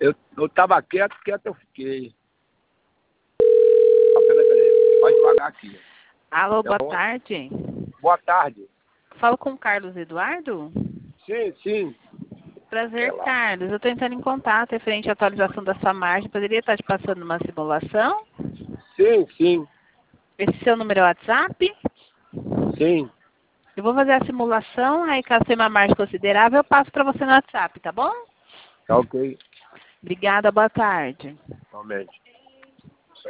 Eu tava quieto eu fiquei. Peraí. Vai devagar aqui. Alô, boa tarde. Boa tarde. Falo com o Carlos Eduardo? Sim. Prazer, Carlos. Eu estou entrando em contato referente à atualização da sua margem. Poderia estar te passando uma simulação? Sim. Esse seu número é o WhatsApp? Sim. Eu vou fazer a simulação, aí caso tenha uma margem considerável, eu passo para você no WhatsApp, tá bom? Tá ok. Obrigada, boa tarde. Realmente.